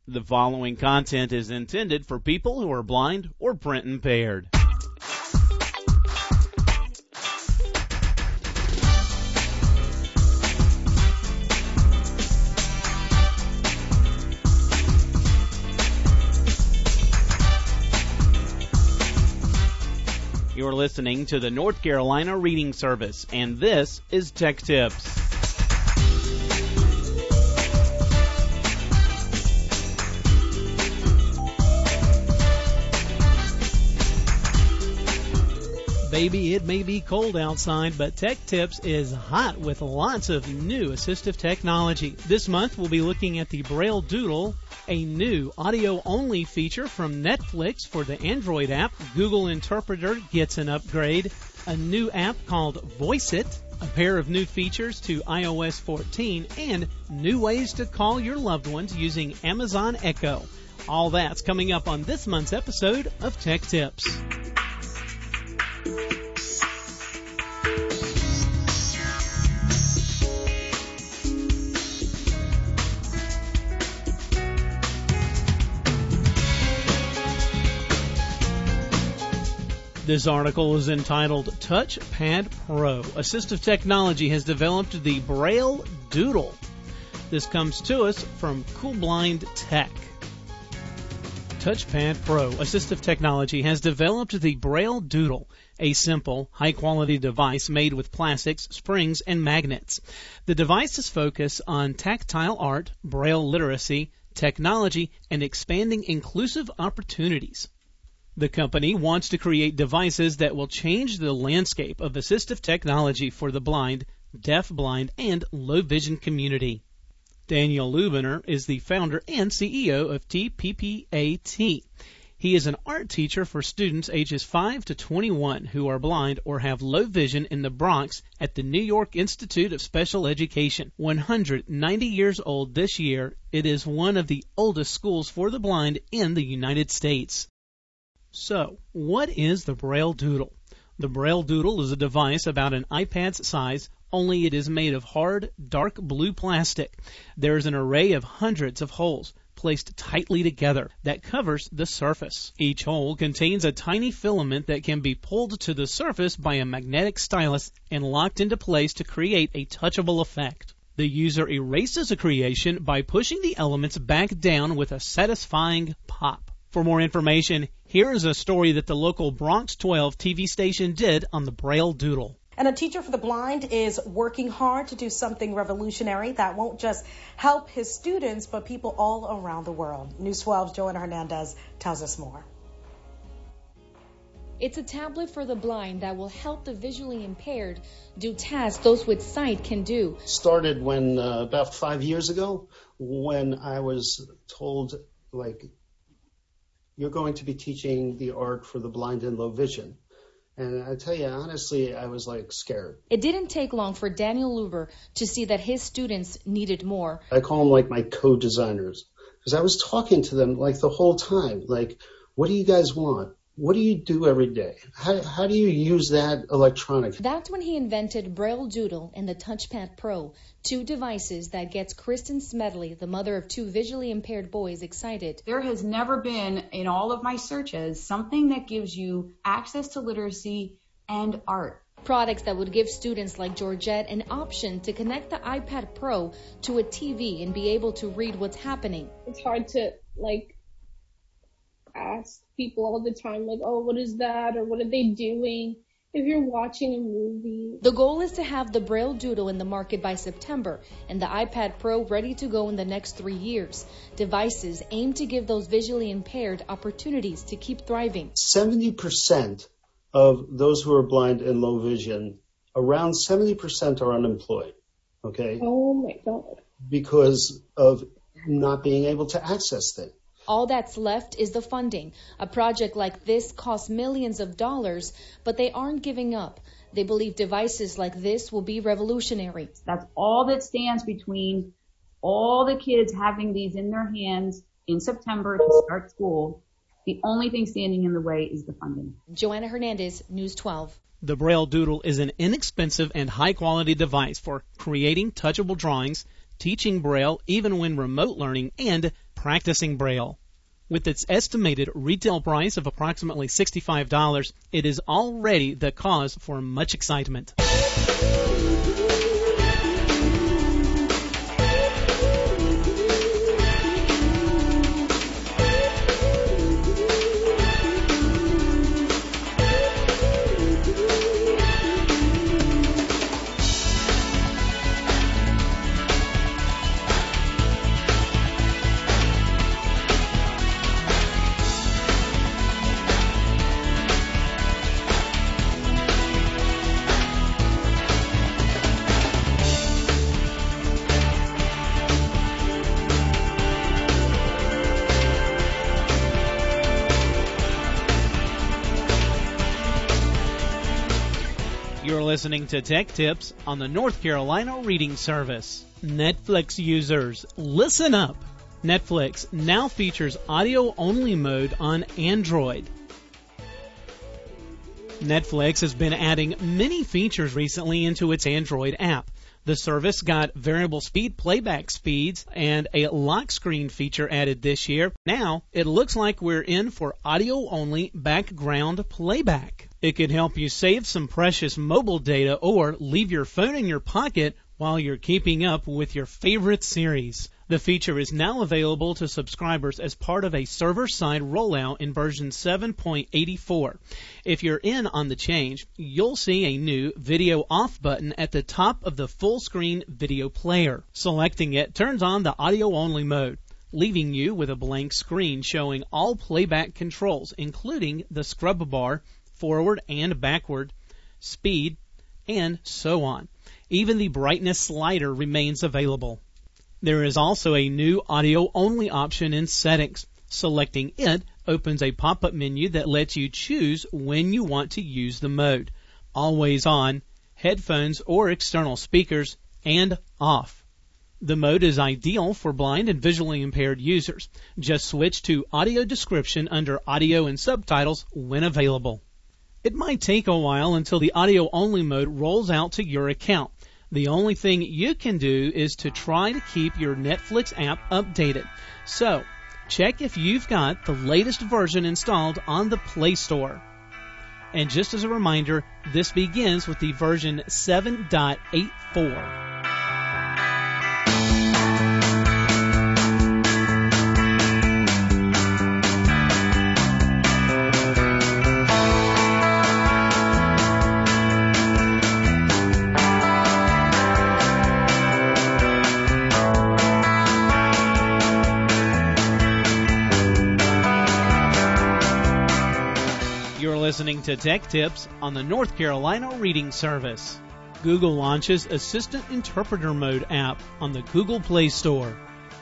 The following content is intended for people who are blind or print impaired. You're listening to the North Carolina Reading Service, and this is Tech Tips. Baby, it may be cold outside, but Tech Tips is hot with lots of new assistive technology. This month, we'll be looking at the Braille Doodle, a new audio-only feature from Netflix for the Android app. Google Interpreter gets an upgrade, a new app called Voice It, a pair of new features to iOS 14, and new ways to call your loved ones using Amazon Echo. All that's coming up on this month's episode of Tech Tips. This article is entitled TouchPad Pro. Assistive technology has developed the Braille Doodle. This comes to us from Coolblind Tech. TouchPad Pro assistive technology has developed the Braille Doodle, a simple, high-quality device made with plastics, springs, and magnets. The devices focus on tactile art, Braille literacy, technology, and expanding inclusive opportunities. The company wants to create devices that will change the landscape of assistive technology for the blind, deaf-blind, and low-vision community. Daniel Lubiner is the founder and CEO of TPPAT. He is an art teacher for students ages 5 to 21 who are blind or have low vision in the Bronx at the New York Institute of Special Education. 190 years old this year, it is one of the oldest schools for the blind in the United States. So, what is the Braille Doodle? The Braille Doodle is a device about an iPad's size, only it is made of hard, dark blue plastic. There is an array of hundreds of holes placed tightly together that covers the surface. Each hole contains a tiny filament that can be pulled to the surface by a magnetic stylus and locked into place to create a touchable effect. The user erases a creation by pushing the elements back down with a satisfying pop. For more information, here is a story that the local Bronx 12 TV station did on the Braille Doodle. And a teacher for the blind is working hard to do something revolutionary that won't just help his students, but people all around the world. News 12's Joanna Hernandez tells us more. It's a tablet for the blind that will help the visually impaired do tasks those with sight can do. Started when about 5 years ago when I was told, you're going to be teaching the art for the blind and low vision. And I tell you, honestly, I was scared. It didn't take long for Daniel Luber to see that his students needed more. I call them my co-designers because I was talking to them the whole time. What do you guys want? What do you do every day? How do you use that electronic? That's when he invented Braille Doodle and the TouchPad Pro, two devices that gets Kristen Smedley, the mother of two visually impaired boys, excited. There has never been, in all of my searches, something that gives you access to literacy and art. Products that would give students like Georgette an option to connect the iPad Pro to a TV and be able to read what's happening. It's hard to, ask people all the time, what is that, or what are they doing, if you're watching a movie. The goal is to have the Braille Doodle in the market by September and the iPad Pro ready to go in the next 3 years. Devices aim to give those visually impaired opportunities to keep thriving. 70% of those who are blind and low vision, around 70% are unemployed, okay? Oh my God. Because of not being able to access things. All that's left is the funding. A project like this costs millions of dollars, but they aren't giving up. They believe devices like this will be revolutionary. That's all that stands between all the kids having these in their hands in September to start school. The only thing standing in the way is the funding. Joanna Hernandez, News 12. The Braille Doodle is an inexpensive and high-quality device for creating touchable drawings, teaching Braille even when remote learning, and practicing Braille. With its estimated retail price of approximately $65, it is already the cause for much excitement. You're listening to Tech Tips on the North Carolina Reading Service. Netflix users, listen up. Netflix now features audio-only mode on Android. Netflix has been adding many features recently into its Android app. The service got variable speed playback speeds and a lock screen feature added this year. Now, it looks like we're in for audio-only background playback. It could help you save some precious mobile data or leave your phone in your pocket while you're keeping up with your favorite series. The feature is now available to subscribers as part of a server-side rollout in version 7.84. If you're in on the change, you'll see a new Video Off button at the top of the full-screen video player. Selecting it turns on the audio-only mode, leaving you with a blank screen showing all playback controls, including the scrub bar, forward and backward, speed, and so on. Even the brightness slider remains available. There is also a new audio-only option in settings. Selecting it opens a pop-up menu that lets you choose when you want to use the mode: always on, headphones or external speakers, and off. The mode is ideal for blind and visually impaired users. Just switch to audio description under audio and subtitles when available. It might take a while until the audio-only mode rolls out to your account. The only thing you can do is to try to keep your Netflix app updated. So, check if you've got the latest version installed on the Play Store. And just as a reminder, this begins with the version 7.84. Listening to Tech Tips on the North Carolina Reading Service. Google launches Assistant Interpreter Mode app on the Google Play Store.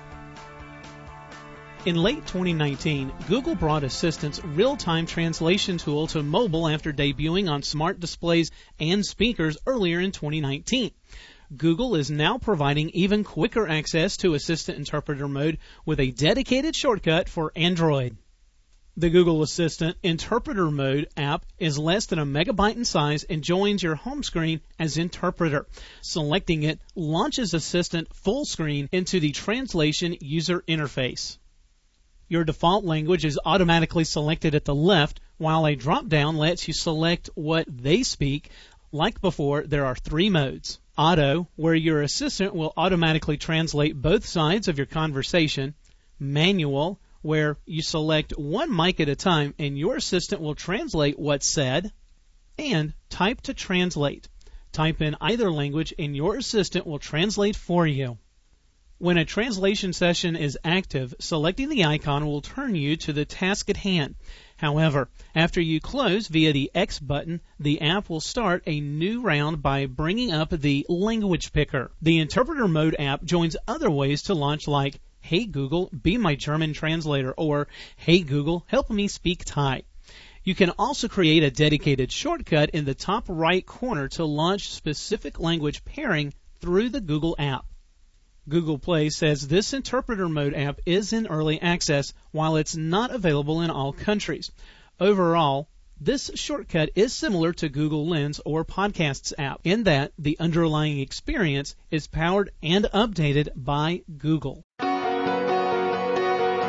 In late 2019, Google brought Assistant's real-time translation tool to mobile after debuting on smart displays and speakers earlier in 2019. Google is now providing even quicker access to Assistant Interpreter Mode with a dedicated shortcut for Android. The Google Assistant Interpreter Mode app is less than a megabyte in size and joins your home screen as interpreter. Selecting it launches Assistant full screen into the translation user interface. Your default language is automatically selected at the left, while a drop-down lets you select what they speak. Like before, there are three modes. Auto, where your assistant will automatically translate both sides of your conversation. Manual, where you select one mic at a time and your assistant will translate what's said. And Type to Translate. Type in either language and your assistant will translate for you. When a translation session is active, selecting the icon will turn you to the task at hand. However, after you close via the X button, the app will start a new round by bringing up the language picker. The Interpreter Mode app joins other ways to launch, like Hey Google, be my German translator, or Hey Google, help me speak Thai. You can also create a dedicated shortcut in the top right corner to launch specific language pairing through the Google app. Google Play says this Interpreter Mode app is in early access while it's not available in all countries. Overall, this shortcut is similar to Google Lens or Podcasts app in that the underlying experience is powered and updated by Google.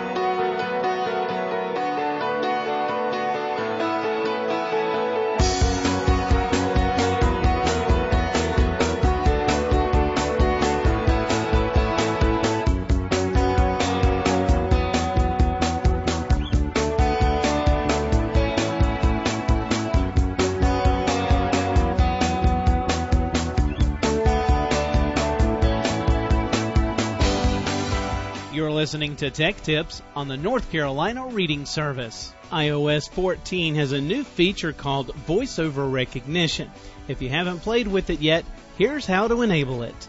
listening to Tech Tips on the North Carolina Reading Service. iOS 14 has a new feature called VoiceOver Recognition. If you haven't played with it yet, here's how to enable it.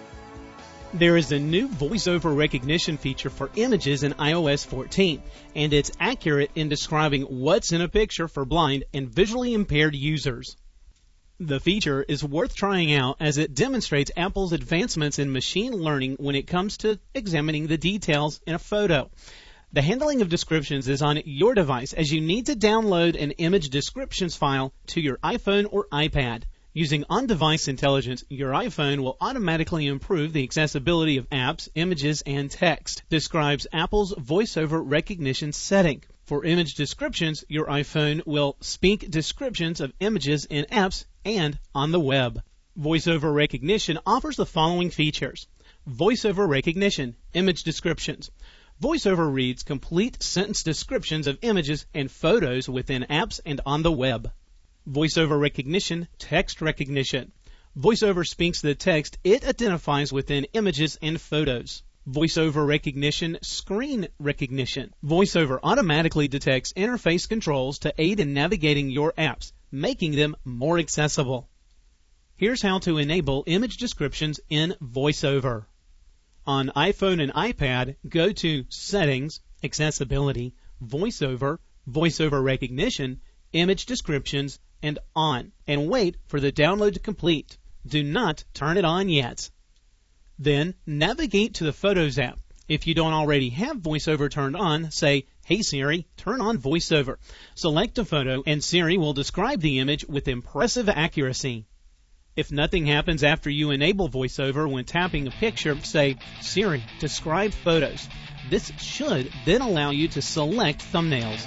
There is a new VoiceOver Recognition feature for images in iOS 14, and it's accurate in describing what's in a picture for blind and visually impaired users. The feature is worth trying out as it demonstrates Apple's advancements in machine learning when it comes to examining the details in a photo. The handling of descriptions is on your device, as you need to download an image descriptions file to your iPhone or iPad. Using on-device intelligence, your iPhone will automatically improve the accessibility of apps, images, and text, describes Apple's VoiceOver Recognition setting. For image descriptions, your iPhone will speak descriptions of images in apps and on the web. VoiceOver Recognition offers the following features. VoiceOver Recognition, image descriptions. VoiceOver reads complete sentence descriptions of images and photos within apps and on the web. VoiceOver Recognition, text recognition. VoiceOver speaks the text it identifies within images and photos. VoiceOver Recognition, screen recognition. VoiceOver automatically detects interface controls to aid in navigating your apps, making them more accessible. Here's how to enable image descriptions in VoiceOver. On iPhone and iPad, go to Settings, Accessibility, VoiceOver, VoiceOver Recognition, Image Descriptions, and On, and wait for the download to complete. Do not turn it on yet. Then navigate to the Photos app. If you don't already have VoiceOver turned on, say, "Hey Siri, turn on VoiceOver." Select a photo and Siri will describe the image with impressive accuracy. If nothing happens after you enable VoiceOver when tapping a picture, say, "Siri, describe photos." This should then allow you to select thumbnails.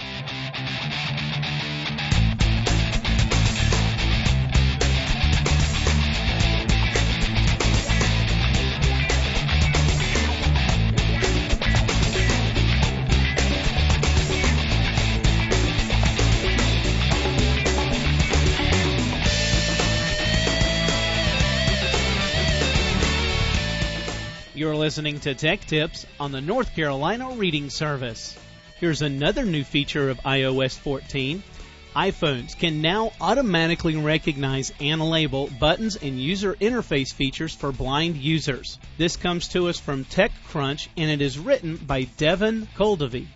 You're listening to Tech Tips on the North Carolina Reading Service. Here's another new feature of iOS 14. iPhones can now automatically recognize and label buttons and user interface features for blind users. This comes to us from TechCrunch, and it is written by Devin Koldovy.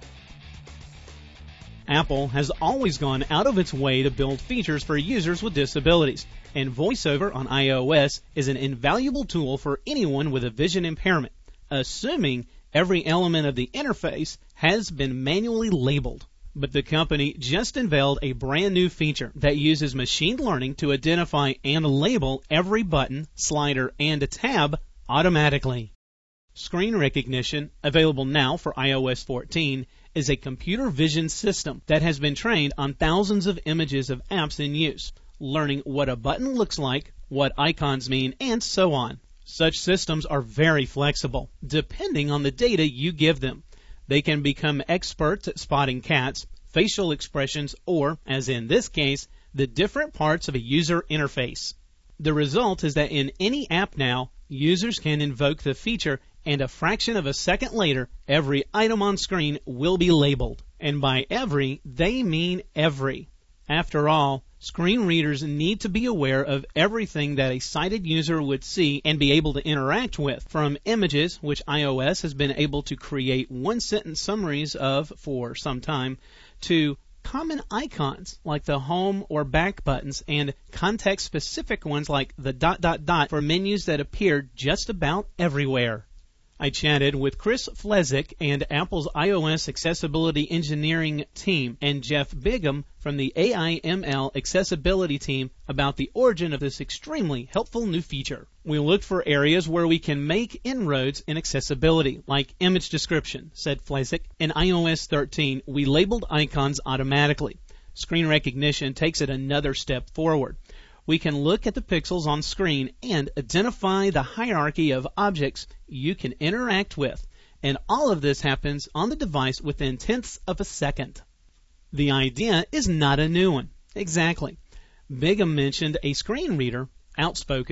Apple has always gone out of its way to build features for users with disabilities, and VoiceOver on iOS is an invaluable tool for anyone with a vision impairment, assuming every element of the interface has been manually labeled. But the company just unveiled a brand new feature that uses machine learning to identify and label every button, slider, and tab automatically. Screen recognition, available now for iOS 14, is a computer vision system that has been trained on thousands of images of apps in use, learning what a button looks like, what icons mean, and so on. Such systems are very flexible, depending on the data you give them. They can become experts at spotting cats, facial expressions, or, as in this case, the different parts of a user interface. The result is that in any app now, users can invoke the feature, and a fraction of a second later, every item on screen will be labeled. And by every, they mean every. After all, screen readers need to be aware of everything that a sighted user would see and be able to interact with, from images, which iOS has been able to create one-sentence summaries of for some time, to common icons like the home or back buttons, and context-specific ones like the ... for menus that appear just about everywhere. I chatted with Chris Flezick and Apple's iOS Accessibility Engineering team and Jeff Bigham from the AIML Accessibility team about the origin of this extremely helpful new feature. We looked for areas where we can make inroads in accessibility, like image description, said Flezick. In iOS 13, we labeled icons automatically. Screen recognition takes it another step forward. We can look at the pixels on screen and identify the hierarchy of objects you can interact with, and all of this happens on the device within tenths of a second. The idea is not a new one. Exactly. Bigham mentioned a screen reader, Outspoken,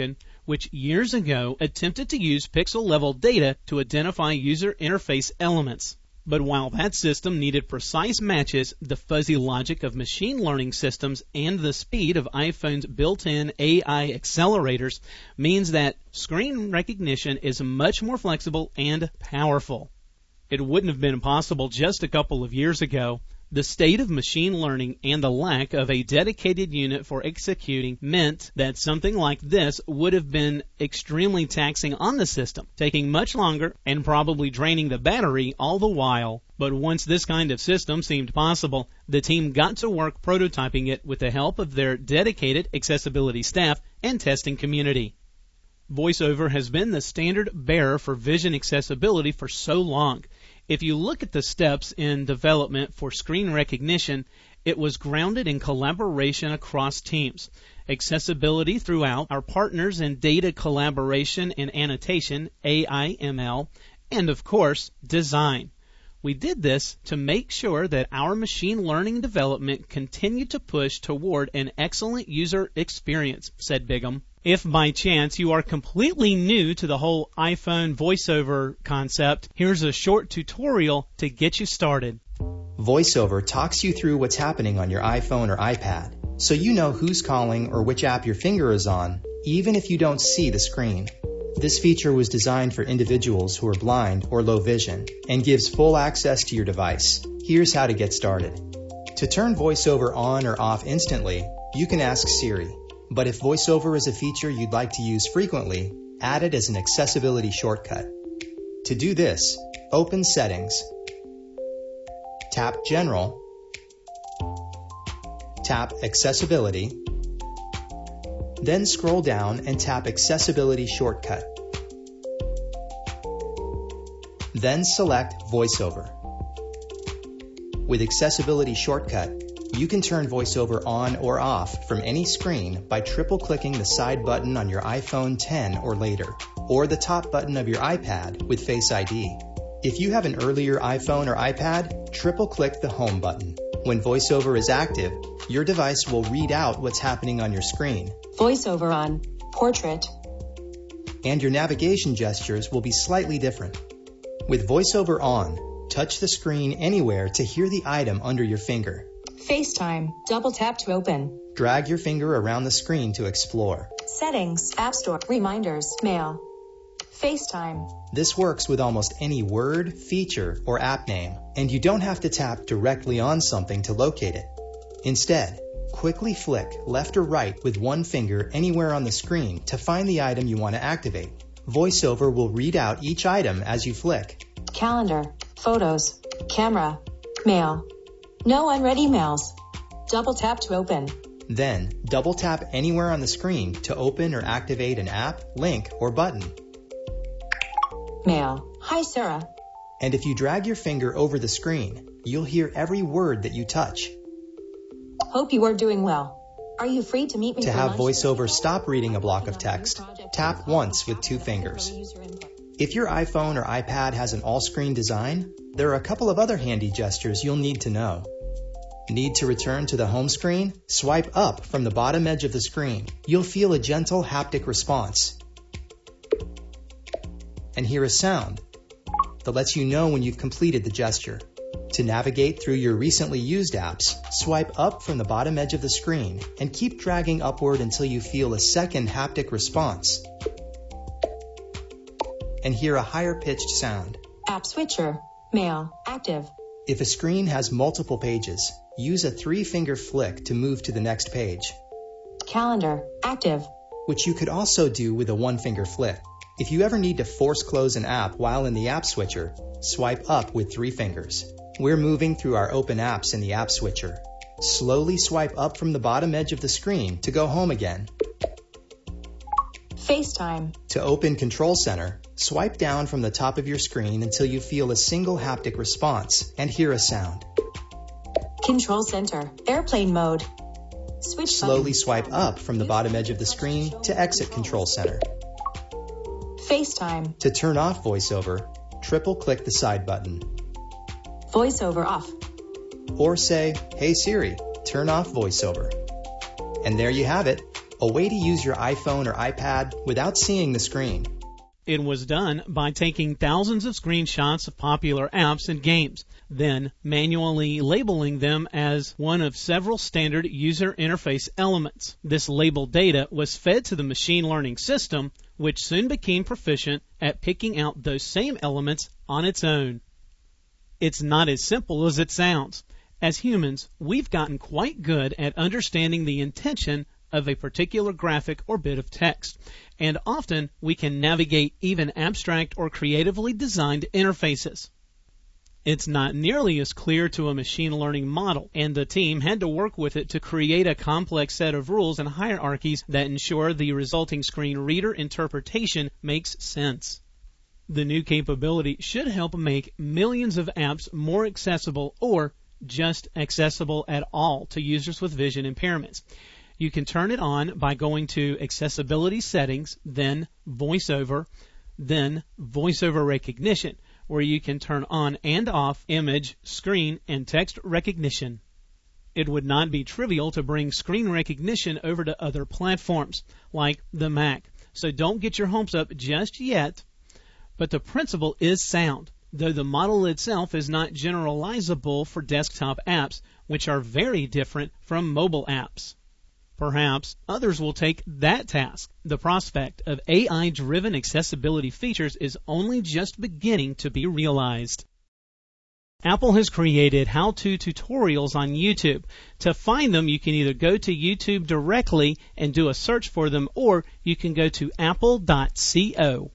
which years ago attempted to use pixel-level data to identify user interface elements. But while that system needed precise matches, the fuzzy logic of machine learning systems and the speed of iPhone's built-in AI accelerators means that screen recognition is much more flexible and powerful. It wouldn't have been possible just a couple of years ago. The state of machine learning and the lack of a dedicated unit for executing meant that something like this would have been extremely taxing on the system, taking much longer and probably draining the battery all the while. But once this kind of system seemed possible, the team got to work prototyping it with the help of their dedicated accessibility staff and testing community. VoiceOver has been the standard bearer for vision accessibility for so long. If you look at the steps in development for screen recognition, it was grounded in collaboration across teams, accessibility throughout our partners in data collaboration and annotation, AI/ML, and of course, design. We did this to make sure that our machine learning development continued to push toward an excellent user experience, said Bigham. If by chance you are completely new to the whole iPhone VoiceOver concept, here's a short tutorial to get you started. VoiceOver talks you through what's happening on your iPhone or iPad, so you know who's calling or which app your finger is on, even if you don't see the screen. This feature was designed for individuals who are blind or low vision and gives full access to your device. Here's how to get started. To turn VoiceOver on or off instantly, you can ask Siri. But if VoiceOver is a feature you'd like to use frequently, add it as an accessibility shortcut. To do this, open Settings, tap General, tap Accessibility, then scroll down and tap Accessibility Shortcut. Then select VoiceOver. With Accessibility Shortcut, you can turn VoiceOver on or off from any screen by triple-clicking the side button on your iPhone 10 or later, or the top button of your iPad with Face ID. If you have an earlier iPhone or iPad, triple-click the Home button. When VoiceOver is active, your device will read out what's happening on your screen. VoiceOver on, Portrait. And your navigation gestures will be slightly different. With VoiceOver on, touch the screen anywhere to hear the item under your finger. FaceTime, double tap to open. Drag your finger around the screen to explore. Settings, App Store, Reminders, Mail. FaceTime. This works with almost any word, feature, or app name, and you don't have to tap directly on something to locate it. Instead, quickly flick left or right with one finger anywhere on the screen to find the item you want to activate. VoiceOver will read out each item as you flick. Calendar, Photos, Camera, Mail. No unread emails. Double tap to open. Then, double tap anywhere on the screen to open or activate an app, link, or button. Mail. Hi, Sarah. And if you drag your finger over the screen, you'll hear every word that you touch. Hope you are doing well. Are you free to meet me to for have lunch? VoiceOver stop reading a block of text, tap once with two fingers. If your iPhone or iPad has an all-screen design, there are a couple of other handy gestures you'll need to know. Need to return to the home screen? Swipe up from the bottom edge of the screen. You'll feel a gentle haptic response and hear a sound that lets you know when you've completed the gesture. To navigate through your recently used apps, swipe up from the bottom edge of the screen and keep dragging upward until you feel a second haptic response and hear a higher-pitched sound. App Switcher. Mail. Active. If a screen has multiple pages, use a 3-finger flick to move to the next page. Calendar. Active. Which you could also do with a 1-finger flick. If you ever need to force close an app while in the App Switcher, swipe up with 3 fingers. We're moving through our open apps in the App Switcher. Slowly swipe up from the bottom edge of the screen to go home again. FaceTime. To open Control Center, swipe down from the top of your screen until you feel a single haptic response and hear a sound. Control Center. Airplane mode. Switch Slowly button. swipe up from the bottom edge of the screen to exit Control Center. FaceTime. To turn off VoiceOver, triple-click the side button. VoiceOver off. Or say, "Hey Siri, turn off VoiceOver." And there you have it. a way to use your iPhone or iPad without seeing the screen. It was done by taking thousands of screenshots of popular apps and games, then manually labeling them as one of several standard user interface elements. This labeled data was fed to the machine learning system, which soon became proficient at picking out those same elements on its own. It's not as simple as it sounds. As humans, we've gotten quite good at understanding the intention of a particular graphic or bit of text, and often we can navigate even abstract or creatively designed interfaces. It's not nearly as clear to a machine learning model, and the team had to work with it to create a complex set of rules and hierarchies that ensure the resulting screen reader interpretation makes sense. The new capability should help make millions of apps more accessible or just accessible at all to users with vision impairments. You can turn it on by going to Accessibility Settings, then VoiceOver, then VoiceOver Recognition, where you can turn on and off image, screen, and text recognition. It would not be trivial to bring screen recognition over to other platforms, like the Mac, so don't get your hopes up just yet. But the principle is sound, though the model itself is not generalizable for desktop apps, which are very different from mobile apps. Perhaps others will take that task. The prospect of AI-driven accessibility features is only just beginning to be realized. Apple has created how-to tutorials on YouTube. To find them, you can either go to YouTube directly and do a search for them, or you can go to apple.co.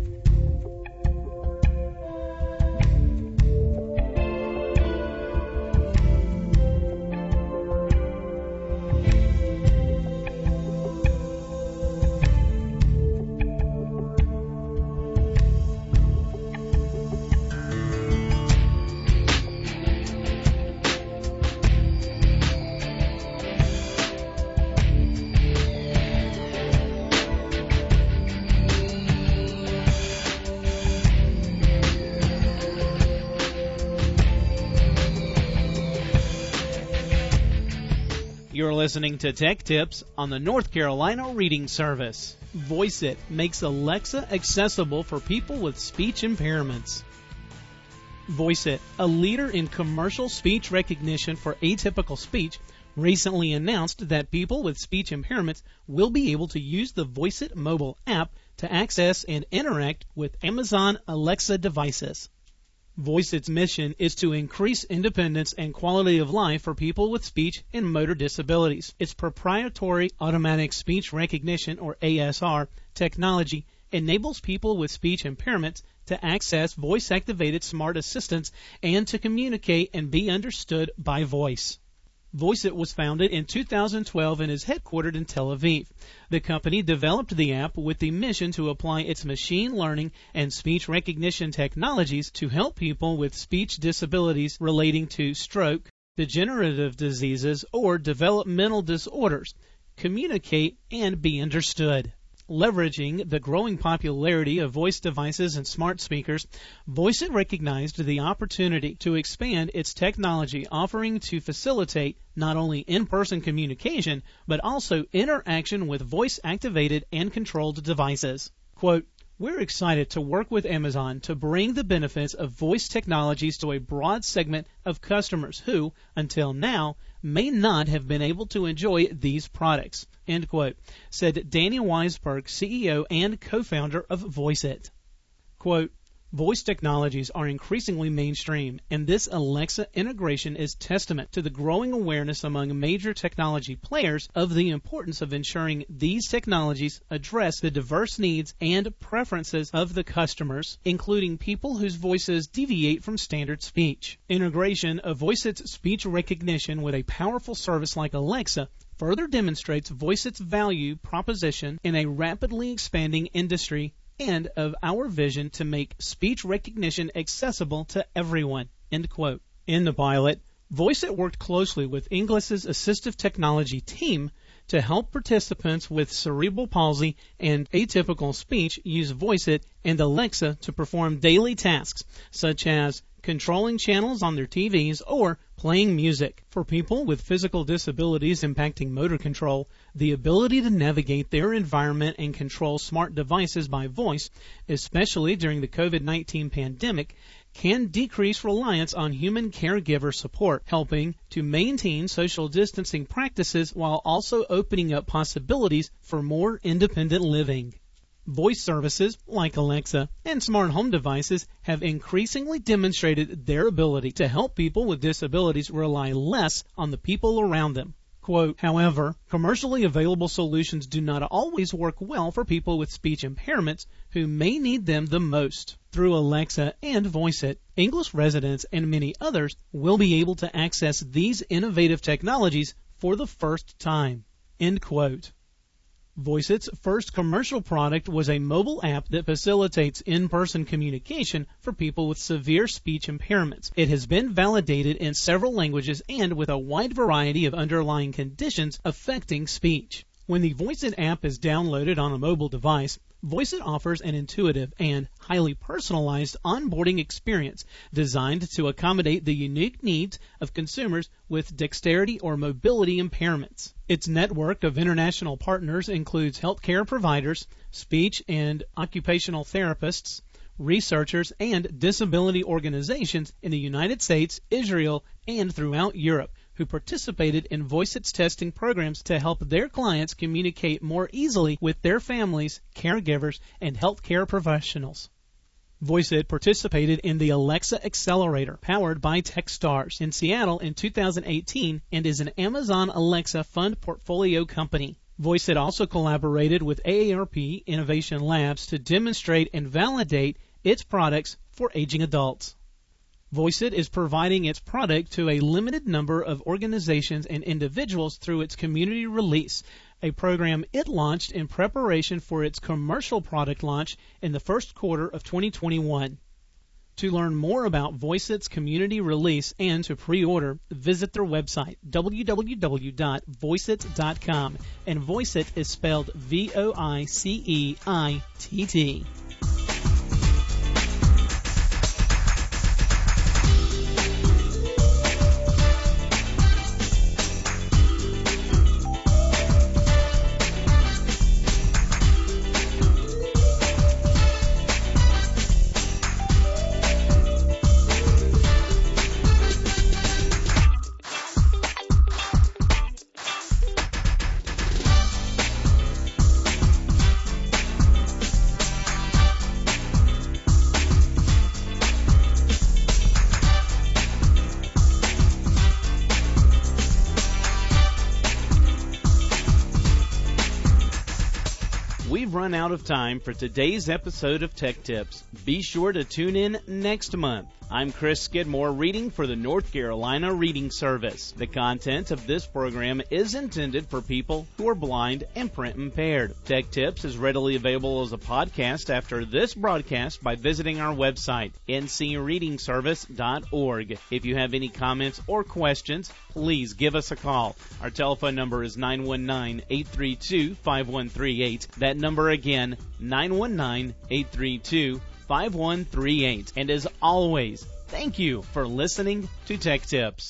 You're listening to Tech Tips on the North Carolina Reading Service. VoiceIt makes Alexa accessible for people with speech impairments. VoiceIt, a leader in commercial speech recognition for atypical speech, recently announced that people with speech impairments will be able to use the VoiceIt mobile app to access and interact with Amazon Alexa devices. VoiceIt's mission is to increase independence and quality of life for people with speech and motor disabilities. Its proprietary automatic speech recognition, or ASR, technology enables people with speech impairments to access voice-activated smart assistants and to communicate and be understood by voice. VoiceIt was founded in 2012 and is headquartered in Tel Aviv. The company developed the app with the mission to apply its machine learning and speech recognition technologies to help people with speech disabilities relating to stroke, degenerative diseases, or developmental disorders communicate and be understood. Leveraging the growing popularity of voice devices and smart speakers, VoiceIt recognized the opportunity to expand its technology offering to facilitate not only in-person communication, but also interaction with voice-activated and controlled devices. Quote, "We're excited to work with Amazon to bring the benefits of voice technologies to a broad segment of customers who, until now, may not have been able to enjoy these products," end quote, said Danny Weisberg, CEO and co-founder of VoiceIt. Quote, "Voice technologies are increasingly mainstream, and this Alexa integration is testament to the growing awareness among major technology players of the importance of ensuring these technologies address the diverse needs and preferences of the customers, including people whose voices deviate from standard speech. Integration of VoiceIt's speech recognition with a powerful service like Alexa further demonstrates VoiceIt's value proposition in a rapidly expanding industry and of our vision to make speech recognition accessible to everyone," end quote. In the pilot, VoiceIt worked closely with Inglis's assistive technology team to help participants with cerebral palsy and atypical speech use VoiceIt and Alexa to perform daily tasks such as controlling channels on their TVs, or playing music. For people with physical disabilities impacting motor control, the ability to navigate their environment and control smart devices by voice, especially during the COVID-19 pandemic, can decrease reliance on human caregiver support, helping to maintain social distancing practices while also opening up possibilities for more independent living. Voice services like Alexa and smart home devices have increasingly demonstrated their ability to help people with disabilities rely less on the people around them. Quote, however, commercially available solutions do not always work well for people with speech impairments who may need them the most. Through Alexa and VoiceIt, English residents and many others will be able to access these innovative technologies for the first time. End quote. VoiceIt's first commercial product was a mobile app that facilitates in-person communication for people with severe speech impairments. It has been validated in several languages and with a wide variety of underlying conditions affecting speech. When the VoiceIt app is downloaded on a mobile device, VoiceIt offers an intuitive and highly personalized onboarding experience designed to accommodate the unique needs of consumers with dexterity or mobility impairments. Its network of international partners includes healthcare providers, speech and occupational therapists, researchers, and disability organizations in the United States, Israel, and throughout Europe, who participated in VoiceIt's testing programs to help their clients communicate more easily with their families, caregivers, and healthcare professionals. VoiceIt participated in the Alexa Accelerator, powered by Techstars, in Seattle in 2018 and is an Amazon Alexa fund portfolio company. VoiceIt also collaborated with AARP Innovation Labs to demonstrate and validate its products for aging adults. VoiceIt is providing its product to a limited number of organizations and individuals through its community release, a program it launched in preparation for its commercial product launch in the first quarter of 2021. To learn more about VoiceIt's community release and to pre-order, visit their website, www.voiceit.com, and VoiceIt is spelled VoiCeit. We've run out of time for today's episode of Tech Tips. Be sure to tune in next month. I'm Chris Skidmore, reading for the North Carolina Reading Service. The content of this program is intended for people who are blind and print impaired. Tech Tips is readily available as a podcast after this broadcast by visiting our website, ncreadingservice.org. If you have any comments or questions, please give us a call. Our telephone number is 919-832-5138. That number again, 919-832-5138. And as always, thank you for listening to Tech Tips.